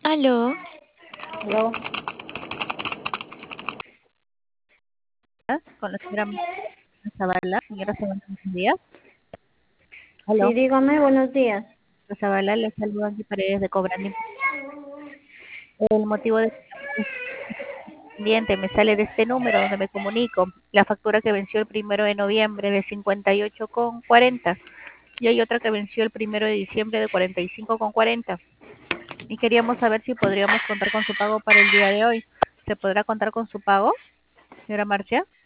Aló, ¿Aló? con la señora Zavala. Señora Zavala, buenos días. Sí, Aló, dígame, buenos días. señora Zavala, le saludo aquí Paredes de Cobrando. El motivo de pendiente me sale de este número donde me comunico. La factura que venció el 1 de noviembre de 58,40 y hay otra que venció el 1 de diciembre de 45,40. Y queríamos saber si podríamos contar con su pago para el día de hoy. ¿Se podrá contar con su pago, señora Marcia?